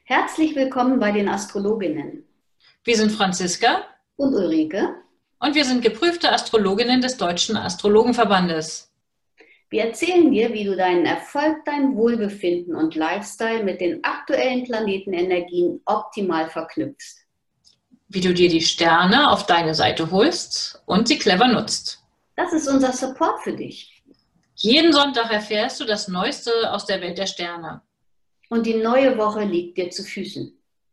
Herzlich willkommen bei den Astrologinnen Wir sind Franziska und Ulrike. und wir sind geprüfte Astrologinnen des Deutschen Astrologenverbandes. Wir erzählen dir, wie du deinen Erfolg, dein Wohlbefinden und Lifestyle mit den aktuellen Planetenenergien optimal verknüpfst. Wie du dir die Sterne auf deine Seite holst und sie clever nutzt. Das ist unser Support für dich. Jeden Sonntag erfährst du das Neueste aus der Welt der Sterne. Und die neue Woche liegt dir zu Füßen.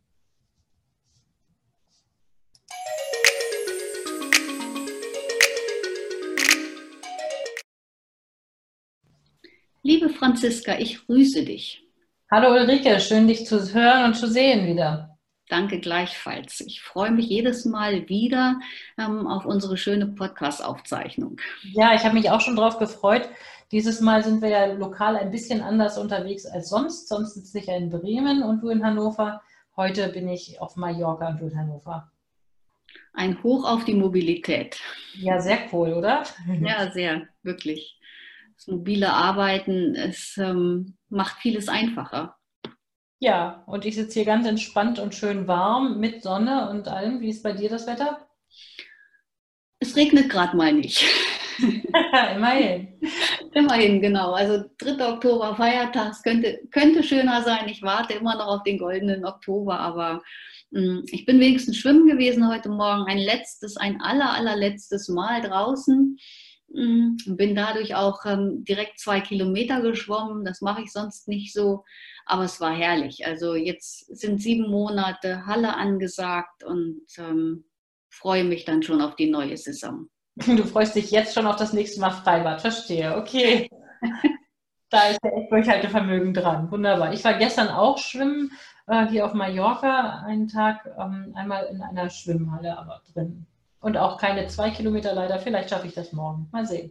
Liebe Franziska, ich grüße dich. Hallo Ulrike, schön dich zu hören und zu sehen wieder. Danke gleichfalls. Ich freue mich jedes Mal wieder auf unsere schöne Podcast-Aufzeichnung. Ja, ich habe mich auch schon drauf gefreut. Dieses Mal sind wir ja lokal ein bisschen anders unterwegs als sonst. Sonst sitze ich ja in Bremen und du in Hannover. Heute bin ich auf Mallorca und du in Hannover. Ein Hoch auf die Mobilität. Ja, sehr cool, oder? Ja, sehr, wirklich. Das mobile Arbeiten, es macht vieles einfacher. Ja, und ich sitze hier ganz entspannt und schön warm mit Sonne und allem. Wie ist bei dir das Wetter? Es regnet gerade mal nicht. Immerhin. Immerhin, genau. Also 3. Oktober, Feiertag, könnte schöner sein. Ich warte immer noch auf den goldenen Oktober, aber ich bin wenigstens schwimmen gewesen heute Morgen. Ein allerletztes Mal draußen. Bin dadurch auch direkt 2 Kilometer geschwommen. Das mache ich sonst nicht so. Aber es war herrlich. Also jetzt sind 7 Monate Halle angesagt und freue mich dann schon auf die neue Saison. Du freust dich jetzt schon auf das nächste Mal Freibad. Verstehe. Okay. Da ist ja echt Durchhaltevermögen dran. Wunderbar. Ich war gestern auch schwimmen, hier auf Mallorca, einen Tag, einmal in einer Schwimmhalle, aber drin. Und auch keine 2 Kilometer leider. Vielleicht schaffe ich das morgen. Mal sehen.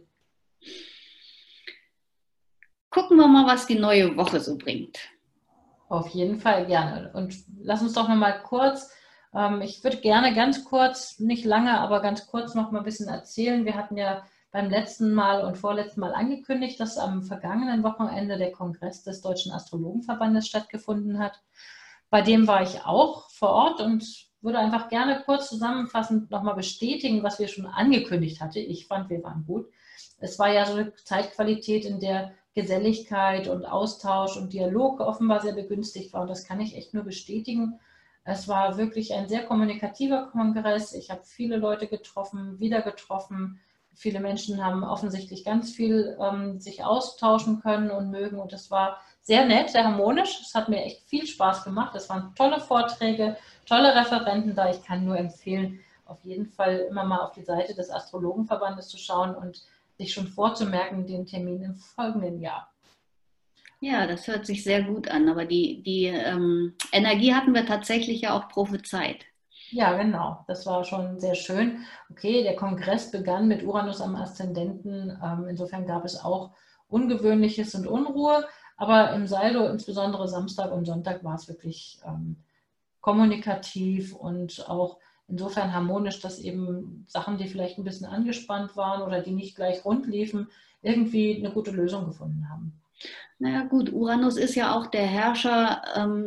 Gucken wir mal, was die neue Woche so bringt. Auf jeden Fall gerne. Und lass uns doch nochmal kurz, ich würde gerne ganz kurz, nicht lange, aber ganz kurz noch mal ein bisschen erzählen. Wir hatten ja beim letzten Mal und vorletzten Mal angekündigt, dass am vergangenen Wochenende der Kongress des Deutschen Astrologenverbandes stattgefunden hat. Bei dem war ich auch vor Ort und würde einfach gerne kurz zusammenfassend nochmal bestätigen, was wir schon angekündigt hatten. Ich fand, wir waren gut. Es war ja so eine Zeitqualität, in der Geselligkeit und Austausch und Dialog offenbar sehr begünstigt war. Und das kann ich echt nur bestätigen. Es war wirklich ein sehr kommunikativer Kongress. Ich habe viele Leute getroffen, wieder getroffen. Viele Menschen haben offensichtlich ganz viel sich austauschen können und mögen. Und es war sehr nett, sehr harmonisch. Es hat mir echt viel Spaß gemacht. Es waren tolle Vorträge, tolle Referenten da. Ich kann nur empfehlen, auf jeden Fall immer mal auf die Seite des Astrologenverbandes zu schauen und sich schon vorzumerken, den Termin im folgenden Jahr. Ja, das hört sich sehr gut an, aber die Energie hatten wir tatsächlich ja auch prophezeit. Ja, genau. Das war schon sehr schön. Okay, der Kongress begann mit Uranus am Aszendenten. Insofern gab es auch Ungewöhnliches und Unruhe. Aber im Saldo, insbesondere Samstag und Sonntag, war es wirklich kommunikativ und auch insofern harmonisch, dass eben Sachen, die vielleicht ein bisschen angespannt waren oder die nicht gleich rund liefen, irgendwie eine gute Lösung gefunden haben. Naja gut, Uranus ist ja auch der Herrscher,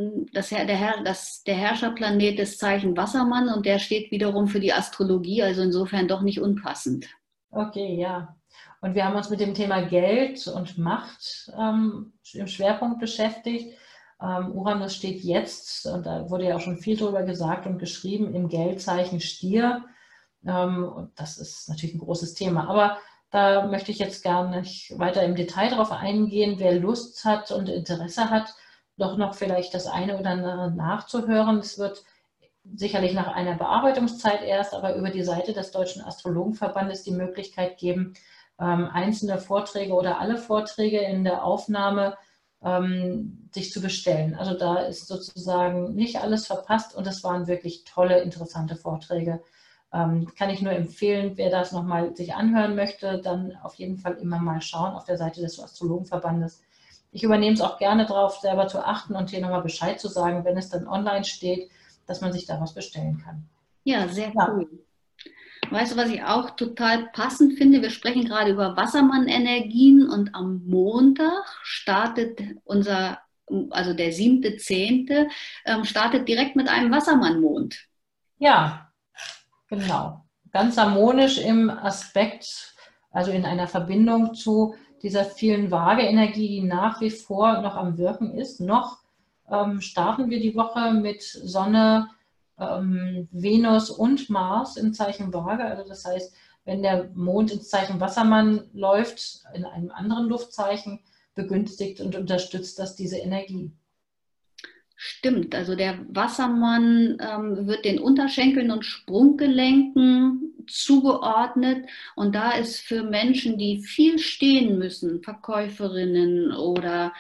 der Herrscherplanet des Zeichen Wassermann und der steht wiederum für die Astrologie, also insofern doch nicht unpassend. Okay, ja. Und wir haben uns mit dem Thema Geld und Macht im Schwerpunkt beschäftigt. Uranus steht jetzt, und da wurde ja auch schon viel drüber gesagt und geschrieben, im Geldzeichen Stier. Und das ist natürlich ein großes Thema. Aber da möchte ich jetzt gar nicht weiter im Detail drauf eingehen. Wer Lust hat und Interesse hat, doch noch vielleicht das eine oder andere nachzuhören. Es wird sicherlich nach einer Bearbeitungszeit erst, aber über die Seite des Deutschen Astrologenverbandes die Möglichkeit geben, einzelne Vorträge oder alle Vorträge in der Aufnahme sich zu bestellen. Also da ist sozusagen nicht alles verpasst und es waren wirklich tolle, interessante Vorträge. Kann ich nur empfehlen, wer das nochmal sich anhören möchte, dann auf jeden Fall immer mal schauen auf der Seite des Astrologenverbandes. Ich übernehme es auch gerne drauf, selber zu achten und hier nochmal Bescheid zu sagen, wenn es dann online steht, dass man sich da was bestellen kann. Ja, sehr cool. Weißt du, was ich auch total passend finde? Wir sprechen gerade über Wassermann-Energien und am Montag startet unser also der 7.10., startet direkt mit einem Wassermannmond. Ja, genau. Ganz harmonisch im Aspekt, also in einer Verbindung zu dieser vielen Waage-Energie, die nach wie vor noch am Wirken ist. Noch starten wir die Woche mit Sonne, Venus und Mars im Zeichen Waage. Also das heißt, wenn der Mond ins Zeichen Wassermann läuft, in einem anderen Luftzeichen, begünstigt und unterstützt das diese Energie. Stimmt, also der Wassermann wird den Unterschenkeln und Sprunggelenken zugeordnet und da ist für Menschen, die viel stehen müssen, Verkäuferinnen oder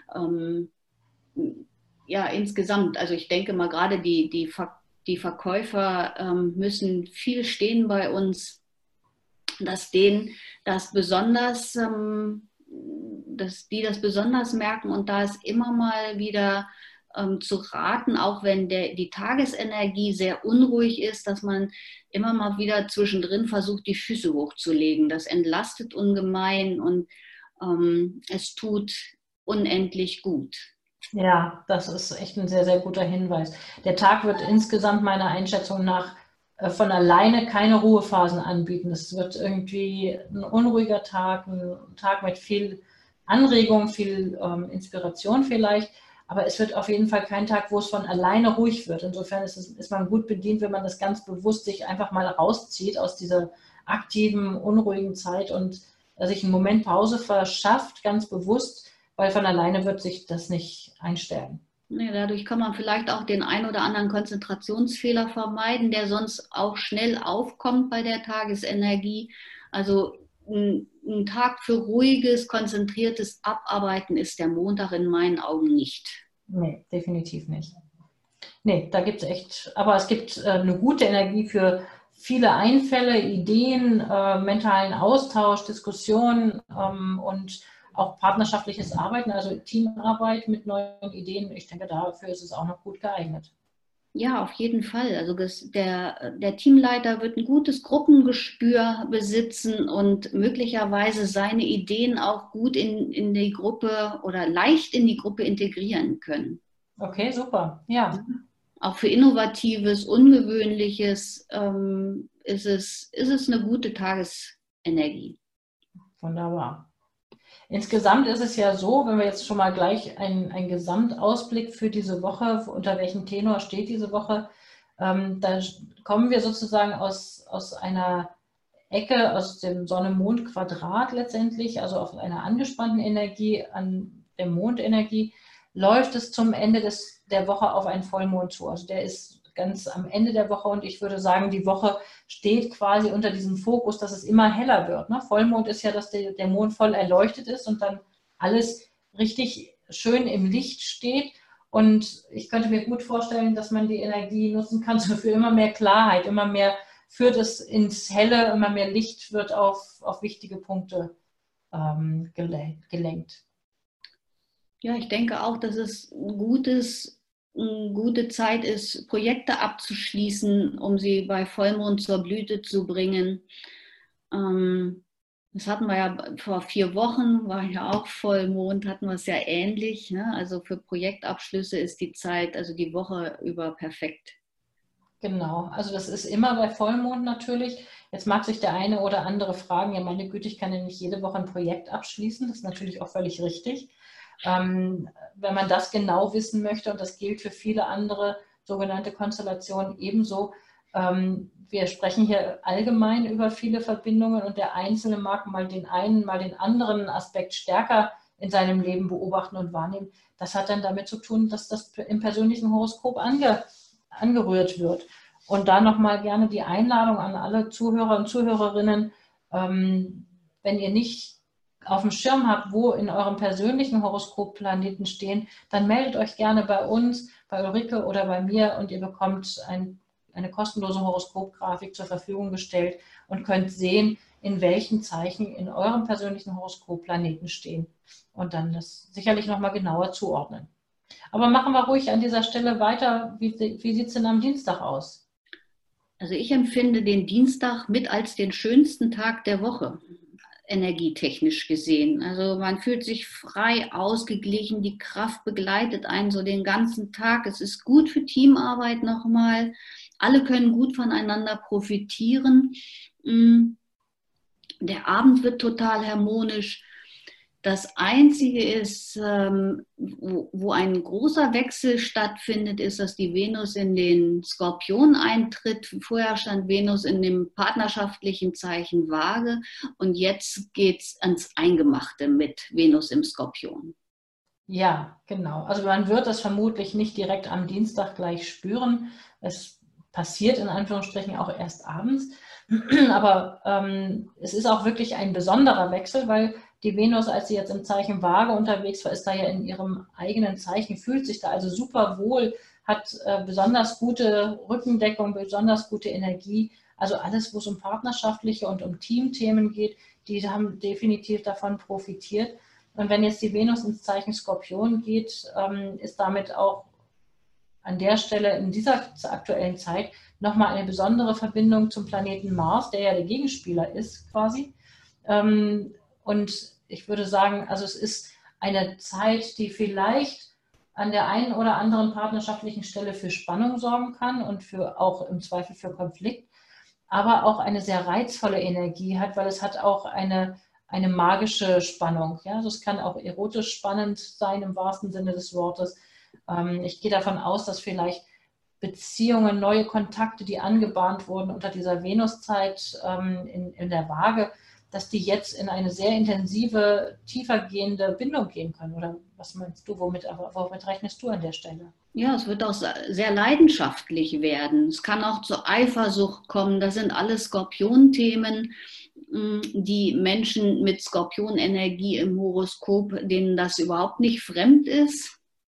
ja insgesamt, also ich denke mal gerade die Verkäufer müssen viel stehen bei uns, dass denen das besonders, dass die das besonders merken und da ist immer mal wieder zu raten, auch wenn die Tagesenergie sehr unruhig ist, dass man immer mal wieder zwischendrin versucht, die Füße hochzulegen. Das entlastet ungemein und es tut unendlich gut. Ja, das ist echt ein sehr, sehr guter Hinweis. Der Tag wird insgesamt meiner Einschätzung nach von alleine keine Ruhephasen anbieten. Es wird irgendwie ein unruhiger Tag, ein Tag mit viel Anregung, viel Inspiration vielleicht, aber es wird auf jeden Fall kein Tag, wo es von alleine ruhig wird. Insofern ist man gut bedient, wenn man das ganz bewusst sich einfach mal rauszieht aus dieser aktiven, unruhigen Zeit und sich einen Moment Pause verschafft, ganz bewusst, weil von alleine wird sich das nicht einstellen. Nee, dadurch kann man vielleicht auch den ein oder anderen Konzentrationsfehler vermeiden, der sonst auch schnell aufkommt bei der Tagesenergie. Also ein Tag für ruhiges, konzentriertes Abarbeiten ist der Montag in meinen Augen nicht. Nee, definitiv nicht. Nee, da gibt es echt, aber es gibt eine gute Energie für viele Einfälle, Ideen, mentalen Austausch, Diskussionen und auch partnerschaftliches Arbeiten, also Teamarbeit mit neuen Ideen. Ich denke, dafür ist es auch noch gut geeignet. Ja, auf jeden Fall. Also der Teamleiter wird ein gutes Gruppengespür besitzen und möglicherweise seine Ideen auch gut in die Gruppe oder leicht in die Gruppe integrieren können. Okay, super. Ja. Auch für Innovatives, Ungewöhnliches ist es eine gute Tagesenergie. Wunderbar. Insgesamt ist es ja so, wenn wir jetzt schon mal gleich einen Gesamtausblick für diese Woche, unter welchem Tenor steht diese Woche, da kommen wir sozusagen aus einer Ecke, aus dem Sonne-Mond-Quadrat letztendlich, also auf einer angespannten Energie, an der Mondenergie, läuft es zum Ende der Woche auf einen Vollmond zu. Also der ist ganz am Ende der Woche und ich würde sagen, die Woche steht quasi unter diesem Fokus, dass es immer heller wird. Ne? Vollmond ist ja, dass der Mond voll erleuchtet ist und dann alles richtig schön im Licht steht. Und ich könnte mir gut vorstellen, dass man die Energie nutzen kann so für immer mehr Klarheit, immer mehr führt es ins Helle, immer mehr Licht wird auf wichtige Punkte gelenkt. Ja, ich denke auch, dass es eine gute Zeit ist, Projekte abzuschließen, um sie bei Vollmond zur Blüte zu bringen. Das hatten wir ja vor 4 Wochen, war ja auch Vollmond, hatten wir es ja ähnlich. Ne? Also für Projektabschlüsse ist die Zeit, also die Woche über perfekt. Genau, also das ist immer bei Vollmond natürlich. Jetzt mag sich der eine oder andere fragen, ja meine Güte, ich kann ja nicht jede Woche ein Projekt abschließen. Das ist natürlich auch völlig richtig. Wenn man das genau wissen möchte, und das gilt für viele andere sogenannte Konstellationen ebenso, wir sprechen hier allgemein über viele Verbindungen und der Einzelne mag mal den einen, mal den anderen Aspekt stärker in seinem Leben beobachten und wahrnehmen. Das hat dann damit zu tun, dass das im persönlichen Horoskop angerührt wird. Und da nochmal gerne die Einladung an alle Zuhörer und Zuhörerinnen, wenn ihr nicht auf dem Schirm habt, wo in eurem persönlichen Horoskop Planeten stehen, dann meldet euch gerne bei uns, bei Ulrike oder bei mir und ihr bekommt eine kostenlose Horoskopgrafik zur Verfügung gestellt und könnt sehen, in welchen Zeichen in eurem persönlichen Horoskop Planeten stehen und dann das sicherlich nochmal genauer zuordnen. Aber machen wir ruhig an dieser Stelle weiter. Wie sieht es denn am Dienstag aus? Also ich empfinde den Dienstag mit als den schönsten Tag der Woche. energietechnisch gesehen. Also man fühlt sich frei, ausgeglichen, die Kraft begleitet einen so den ganzen Tag. Es ist gut für Teamarbeit nochmal. Alle können gut voneinander profitieren. Der Abend wird total harmonisch. Das Einzige ist, wo ein großer Wechsel stattfindet, ist, dass die Venus in den Skorpion eintritt. Vorher stand Venus in dem partnerschaftlichen Zeichen Waage und jetzt geht es ans Eingemachte mit Venus im Skorpion. Ja, genau. Also man wird das vermutlich nicht direkt am Dienstag gleich spüren. Es passiert in Anführungsstrichen auch erst abends. Aber es ist auch wirklich ein besonderer Wechsel, weil die Venus, als sie jetzt im Zeichen Waage unterwegs war, ist da ja in ihrem eigenen Zeichen, fühlt sich da also super wohl, hat besonders gute Rückendeckung, besonders gute Energie. Also alles, wo es um partnerschaftliche und um Teamthemen geht, die haben definitiv davon profitiert. Und wenn jetzt die Venus ins Zeichen Skorpion geht, ist damit auch an der Stelle in dieser aktuellen Zeit nochmal eine besondere Verbindung zum Planeten Mars, der ja der Gegenspieler ist quasi. Und ich würde sagen, also es ist eine Zeit, die vielleicht an der einen oder anderen partnerschaftlichen Stelle für Spannung sorgen kann und für auch im Zweifel für Konflikt, aber auch eine sehr reizvolle Energie hat, weil es hat auch eine magische Spannung. Ja? Also es kann auch erotisch spannend sein im wahrsten Sinne des Wortes. Ich gehe davon aus, dass vielleicht Beziehungen, neue Kontakte, die angebahnt wurden unter dieser Venuszeit in der Waage, dass die jetzt in eine sehr intensive, tiefergehende Bindung gehen können. Oder was meinst du, womit rechnest du an der Stelle? Ja, es wird auch sehr leidenschaftlich werden. Es kann auch zur Eifersucht kommen. Das sind alles Skorpionthemen, die Menschen mit Skorpionenergie im Horoskop, denen das überhaupt nicht fremd ist.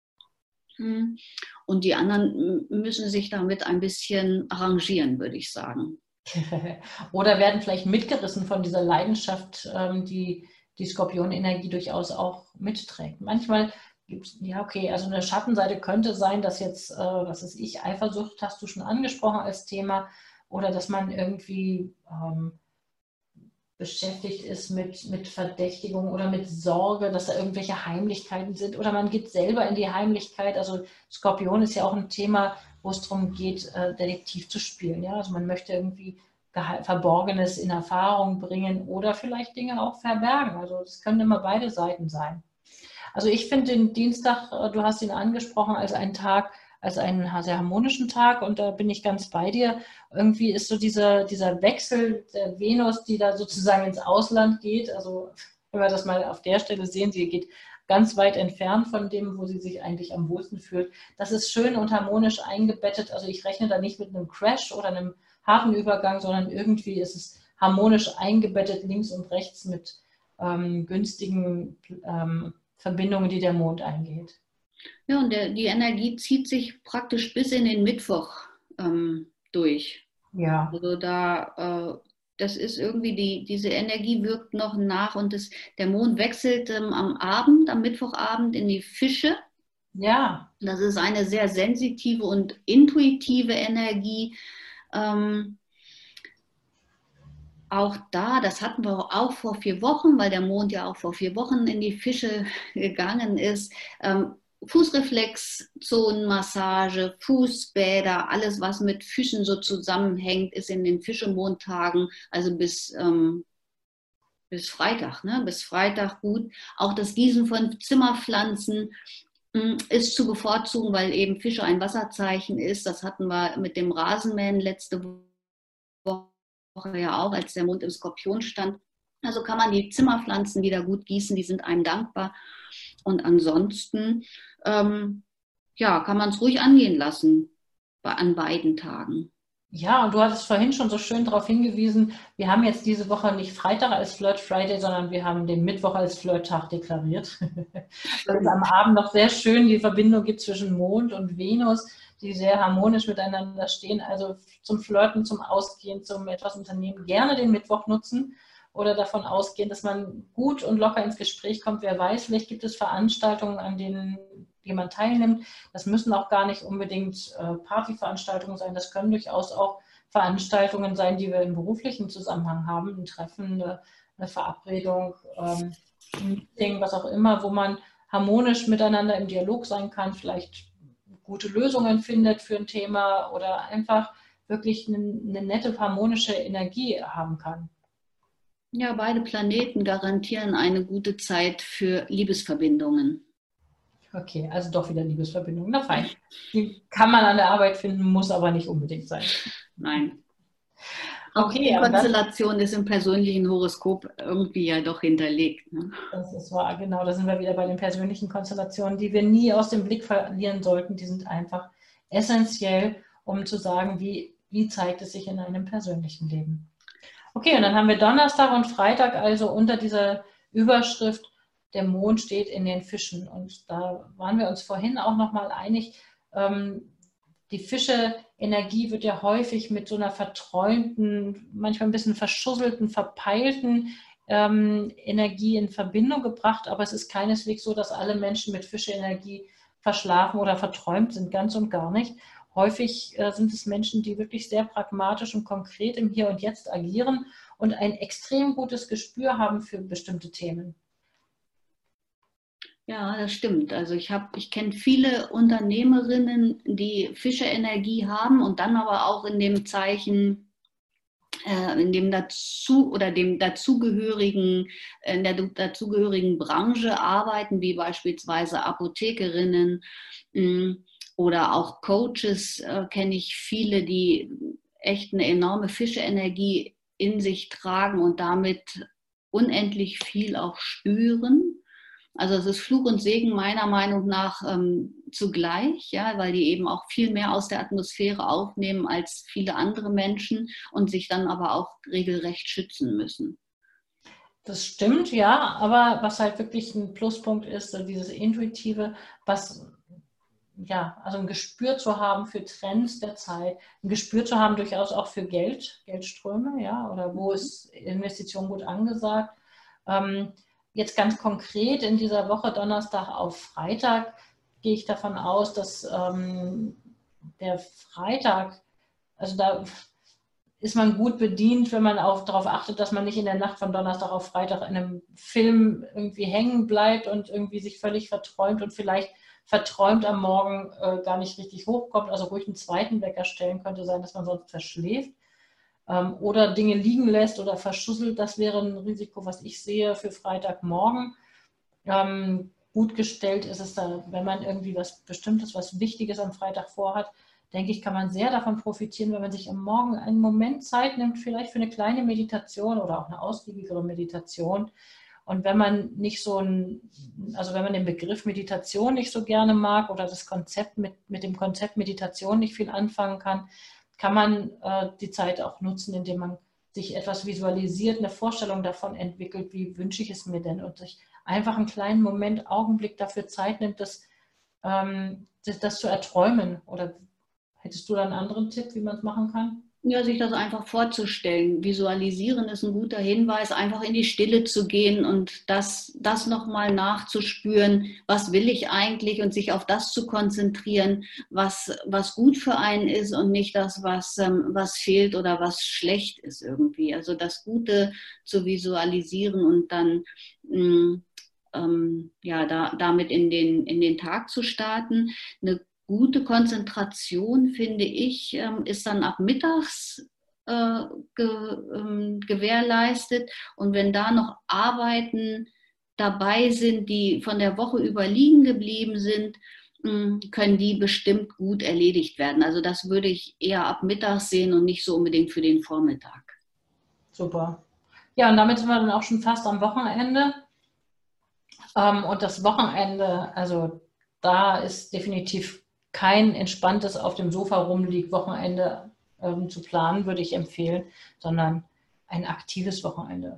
Und die anderen müssen sich damit ein bisschen arrangieren, würde ich sagen. Oder werden vielleicht mitgerissen von dieser Leidenschaft, die die Skorpionenergie durchaus auch mitträgt. Manchmal gibt es, ja okay, also eine Schattenseite könnte sein, dass jetzt, was weiß ich, Eifersucht hast du schon angesprochen als Thema, oder dass man irgendwie beschäftigt ist mit Verdächtigung oder mit Sorge, dass da irgendwelche Heimlichkeiten sind, oder man geht selber in die Heimlichkeit. Also Skorpion ist ja auch ein Thema, wo es darum geht, Detektiv zu spielen. Ja? Also man möchte irgendwie Verborgenes in Erfahrung bringen oder vielleicht Dinge auch verbergen. Also das können immer beide Seiten sein. Also ich finde den Dienstag, du hast ihn angesprochen, als einen Tag, als einen sehr harmonischen Tag, und da bin ich ganz bei dir. Irgendwie ist so dieser Wechsel der Venus, die da sozusagen ins Ausland geht, also wenn wir das mal auf der Stelle sehen, sie geht ganz weit entfernt von dem, wo sie sich eigentlich am wohlsten fühlt. Das ist schön und harmonisch eingebettet. Also ich rechne da nicht mit einem Crash oder einem harten Übergang, sondern irgendwie ist es harmonisch eingebettet, links und rechts mit günstigen Verbindungen, die der Mond eingeht. Ja, und die Energie zieht sich praktisch bis in den Mittwoch durch. Ja. Also das ist irgendwie, diese Energie wirkt noch nach, und der Mond wechselt am Mittwochabend in die Fische. Ja. Das ist eine sehr sensitive und intuitive Energie. Auch das hatten wir auch vor 4 Wochen, weil der Mond ja auch vor 4 Wochen in die Fische gegangen ist. Fußreflexzonenmassage, Fußbäder, alles, was mit Fischen so zusammenhängt, ist in den Fischemontagen, also bis Freitag, ne? Bis Freitag gut. Auch das Gießen von Zimmerpflanzen ist zu bevorzugen, weil eben Fische ein Wasserzeichen ist. Das hatten wir mit dem Rasenmähen letzte Woche ja auch, als der Mond im Skorpion stand. Also kann man die Zimmerpflanzen wieder gut gießen, die sind einem dankbar. Und ansonsten ja, kann man es ruhig angehen lassen an beiden Tagen. Ja, und du hattest vorhin schon so schön darauf hingewiesen, wir haben jetzt diese Woche nicht Freitag als Flirt Friday, sondern wir haben den Mittwoch als Flirttag deklariert. Weil es am Abend noch sehr schön die Verbindung gibt zwischen Mond und Venus, die sehr harmonisch miteinander stehen. Also zum Flirten, zum Ausgehen, zum etwas Unternehmen gerne den Mittwoch nutzen oder davon ausgehen, dass man gut und locker ins Gespräch kommt. Wer weiß, vielleicht gibt es Veranstaltungen, an denen jemand teilnimmt. Das müssen auch gar nicht unbedingt Partyveranstaltungen sein. Das können durchaus auch Veranstaltungen sein, die wir im beruflichen Zusammenhang haben, ein Treffen, eine Verabredung, ein Meeting, was auch immer, wo man harmonisch miteinander im Dialog sein kann, vielleicht gute Lösungen findet für ein Thema oder einfach wirklich eine nette, harmonische Energie haben kann. Ja, beide Planeten garantieren eine gute Zeit für Liebesverbindungen. Okay, also doch wieder Liebesverbindung. Na fein. Die kann man an der Arbeit finden, muss aber nicht unbedingt sein. Nein. Auch Okay, die Konstellation ist im persönlichen Horoskop irgendwie ja doch hinterlegt. Ne? Das ist wahr, genau. Da sind wir wieder bei den persönlichen Konstellationen, die wir nie aus dem Blick verlieren sollten. Die sind einfach essentiell, um zu sagen, wie zeigt es sich in einem persönlichen Leben. Okay, und dann haben wir Donnerstag und Freitag also unter dieser Überschrift, der Mond steht in den Fischen. Und da waren wir uns vorhin auch nochmal einig, die Fische-Energie wird ja häufig mit so einer verträumten, manchmal ein bisschen verschusselten, verpeilten Energie in Verbindung gebracht. Aber es ist keineswegs so, dass alle Menschen mit Fische-Energie verschlafen oder verträumt sind, ganz und gar nicht. Häufig sind es Menschen, die wirklich sehr pragmatisch und konkret im Hier und Jetzt agieren und ein extrem gutes Gespür haben für bestimmte Themen. Ja, das stimmt. Also ich kenne viele Unternehmerinnen, die Fische-Energie haben und dann aber auch in dem Zeichen, in dem dazugehörigen, in der dazugehörigen Branche arbeiten, wie beispielsweise Apothekerinnen oder auch Coaches, kenne ich viele, die echt eine enorme Fische-Energie in sich tragen und damit unendlich viel auch spüren. Also es ist Fluch und Segen meiner Meinung nach zugleich, ja, weil die eben auch viel mehr aus der Atmosphäre aufnehmen als viele andere Menschen und sich dann aber auch regelrecht schützen müssen. Das stimmt, ja, aber was halt wirklich ein Pluspunkt ist, so dieses Intuitive, also ein Gespür zu haben für Trends der Zeit, ein Gespür zu haben durchaus auch für Geldströme, ja, oder wo ist Investition gut angesagt. Jetzt ganz konkret in dieser Woche Donnerstag auf Freitag gehe ich davon aus, dass der Freitag, also da ist man gut bedient, wenn man auch darauf achtet, dass man nicht in der Nacht von Donnerstag auf Freitag in einem Film irgendwie hängen bleibt und irgendwie sich völlig verträumt und vielleicht verträumt am Morgen gar nicht richtig hochkommt, also ruhig einen zweiten Wecker stellen, könnte sein, dass man sonst verschläft. Oder Dinge liegen lässt oder verschusselt, das wäre ein Risiko, was ich sehe für Freitagmorgen. Gut gestellt ist es da, wenn man irgendwie was Bestimmtes, was Wichtiges am Freitag vorhat, denke ich, kann man sehr davon profitieren, wenn man sich am Morgen einen Moment Zeit nimmt, vielleicht für eine kleine Meditation oder auch eine ausgiebigere Meditation. Und wenn man wenn man den Begriff Meditation nicht so gerne mag oder das Konzept mit dem Konzept Meditation nicht viel anfangen kann man die Zeit auch nutzen, indem man sich etwas visualisiert, eine Vorstellung davon entwickelt, wie wünsche ich es mir denn und sich einfach einen kleinen Moment, Augenblick dafür Zeit nimmt, das zu erträumen. Oder hättest du da einen anderen Tipp, wie man es machen kann? Ja, sich das einfach vorzustellen. Visualisieren ist ein guter Hinweis, einfach in die Stille zu gehen und das nochmal nachzuspüren, was will ich eigentlich und sich auf das zu konzentrieren, was gut für einen ist und nicht das, was fehlt oder was schlecht ist irgendwie. Also das Gute zu visualisieren und dann damit in den Tag zu starten. Eine gute Konzentration, finde ich, ist dann ab mittags gewährleistet. Und wenn da noch Arbeiten dabei sind, die von der Woche über liegen geblieben sind, können die bestimmt gut erledigt werden. Also das würde ich eher ab mittags sehen und nicht so unbedingt für den Vormittag. Super. Ja, und damit sind wir dann auch schon fast am Wochenende. Und das Wochenende, also da ist definitiv kein entspanntes auf dem Sofa rumliegt Wochenende zu planen, würde ich empfehlen, sondern ein aktives Wochenende.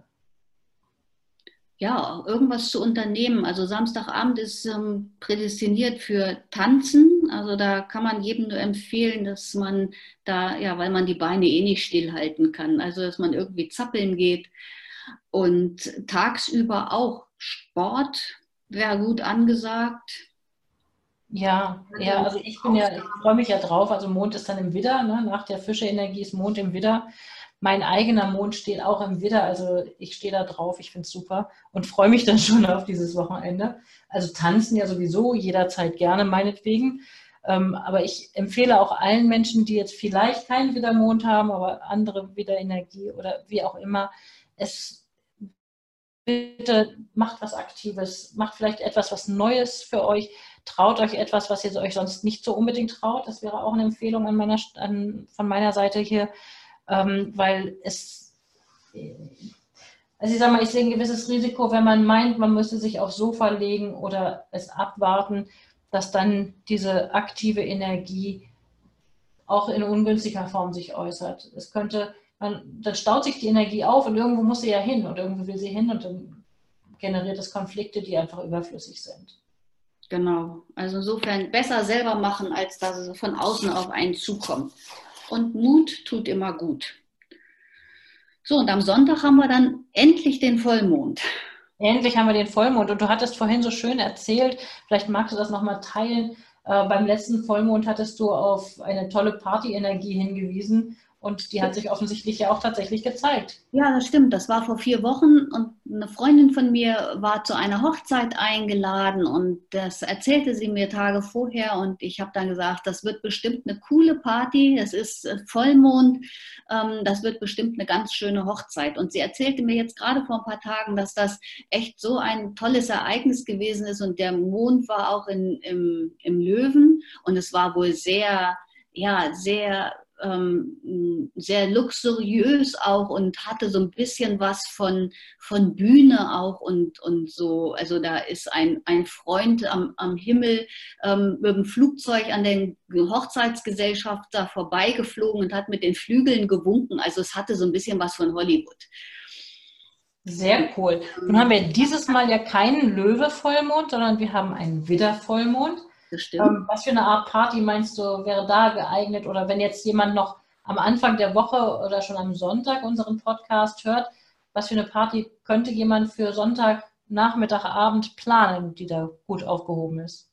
Ja, irgendwas zu unternehmen. Also Samstagabend ist prädestiniert für Tanzen. Also da kann man jedem nur empfehlen, dass man da, ja, weil man die Beine eh nicht stillhalten kann, also dass man irgendwie zappeln geht. Und tagsüber auch Sport wäre gut angesagt. Ja, also ich freue mich ja drauf. Also Mond ist dann im Widder, ne? Nach der Fische-Energie ist Mond im Widder. Mein eigener Mond steht auch im Widder, also ich stehe da drauf, ich finde es super und freue mich dann schon auf dieses Wochenende. Also tanzen ja sowieso jederzeit gerne, meinetwegen. Aber ich empfehle auch allen Menschen, die jetzt vielleicht keinen Widdermond haben, aber andere Widderenergie oder wie auch immer, bitte macht was Aktives, macht vielleicht etwas, was Neues für euch, traut euch etwas, was ihr euch sonst nicht so unbedingt traut. Das wäre auch eine Empfehlung von meiner Seite hier, weil also ich sage mal, ich sehe ein gewisses Risiko, wenn man meint, man müsste sich aufs Sofa legen oder es abwarten, dass dann diese aktive Energie auch in ungünstiger Form sich äußert. Dann staut sich die Energie auf und irgendwo muss sie ja hin und irgendwo will sie hin und dann generiert es Konflikte, die einfach überflüssig sind. Genau, also insofern besser selber machen, als dass es von außen auf einen zukommt. Und Mut tut immer gut. So, und am Sonntag haben wir dann endlich den Vollmond. Endlich haben wir den Vollmond und du hattest vorhin so schön erzählt, vielleicht magst du das nochmal teilen, beim letzten Vollmond hattest du auf eine tolle Partyenergie hingewiesen und die hat sich offensichtlich ja auch tatsächlich gezeigt. Ja, das stimmt. Das war vor 4 Wochen und eine Freundin von mir war zu einer Hochzeit eingeladen und das erzählte sie mir Tage vorher und ich habe dann gesagt, das wird bestimmt eine coole Party, es ist Vollmond, das wird bestimmt eine ganz schöne Hochzeit. Und sie erzählte mir jetzt gerade vor ein paar Tagen, dass das echt so ein tolles Ereignis gewesen ist und der Mond war auch im Löwen und es war wohl sehr, ja, sehr luxuriös auch und hatte so ein bisschen was von Bühne auch und so. Also da ist ein Freund am Himmel mit dem Flugzeug an den Hochzeitsgesellschaft da vorbeigeflogen und hat mit den Flügeln gewunken. Also es hatte so ein bisschen was von Hollywood. Sehr cool. Nun haben wir dieses Mal ja keinen Löwe-Vollmond, sondern wir haben einen Widder-Vollmond. Das stimmt. Was für eine Art Party meinst du, wäre da geeignet? Oder wenn jetzt jemand noch am Anfang der Woche oder schon am Sonntag unseren Podcast hört, was für eine Party könnte jemand für Sonntag, Nachmittag, Abend planen, die da gut aufgehoben ist?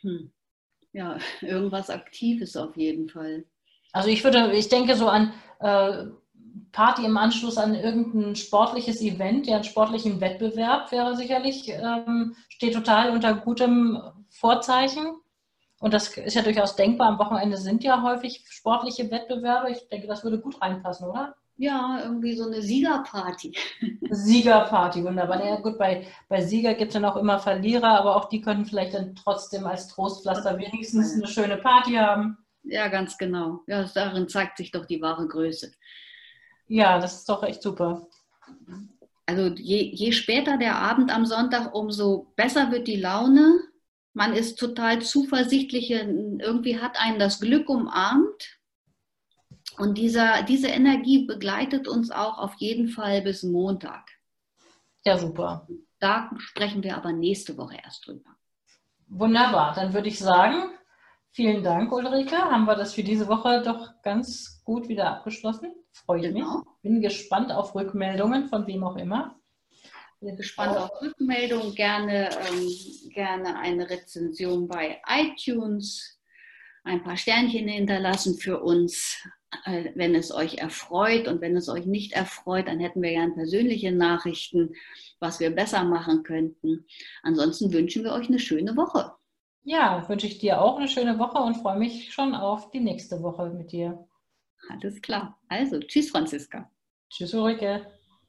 Ja, irgendwas Aktives auf jeden Fall. Also ich denke so an Party im Anschluss an irgendein sportliches Event, ja, einen sportlichen Wettbewerb wäre sicherlich, steht total unter gutem Vorzeichen. Und das ist ja durchaus denkbar. Am Wochenende sind ja häufig sportliche Wettbewerbe. Ich denke, das würde gut reinpassen, oder? Ja, irgendwie so eine Siegerparty. Siegerparty, wunderbar. Ja, gut, bei Sieger gibt es dann auch immer Verlierer, aber auch die können vielleicht dann trotzdem als Trostpflaster wenigstens eine schöne Party haben. Ja, ganz genau. Ja, darin zeigt sich doch die wahre Größe. Ja, das ist doch echt super. Also je später der Abend am Sonntag, umso besser wird die Laune. Man ist total zuversichtlich, irgendwie hat einen das Glück umarmt. Und diese Energie begleitet uns auch auf jeden Fall bis Montag. Ja, super. Da sprechen wir aber nächste Woche erst drüber. Wunderbar, dann würde ich sagen, vielen Dank, Ulrike. Haben wir das für diese Woche doch ganz gut wieder abgeschlossen. Freue mich. Bin gespannt auf Rückmeldungen von wem auch immer. Bin gespannt auf Rückmeldungen. Gerne eine Rezension bei iTunes. Ein paar Sternchen hinterlassen für uns, wenn es euch erfreut. Und wenn es euch nicht erfreut, dann hätten wir gerne persönliche Nachrichten, was wir besser machen könnten. Ansonsten wünschen wir euch eine schöne Woche. Ja, wünsche ich dir auch eine schöne Woche und freue mich schon auf die nächste Woche mit dir. Alles klar. Also, tschüss, Franziska. Tschüss, Ulrike.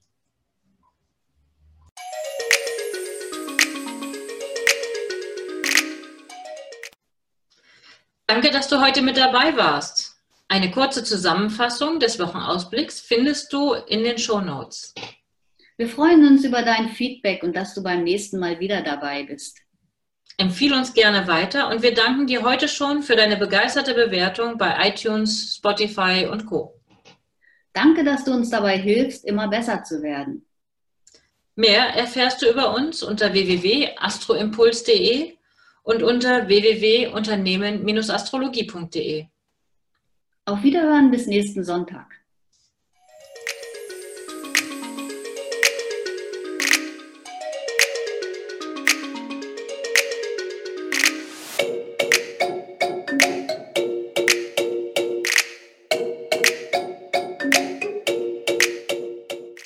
Danke, dass du heute mit dabei warst. Eine kurze Zusammenfassung des Wochenausblicks findest du in den Shownotes. Wir freuen uns über dein Feedback und dass du beim nächsten Mal wieder dabei bist. Empfehle uns gerne weiter und wir danken dir heute schon für deine begeisterte Bewertung bei iTunes, Spotify und Co. Danke, dass du uns dabei hilfst, immer besser zu werden. Mehr erfährst du über uns unter www.astroimpuls.de und unter www.unternehmen-astrologie.de. Auf Wiederhören bis nächsten Sonntag.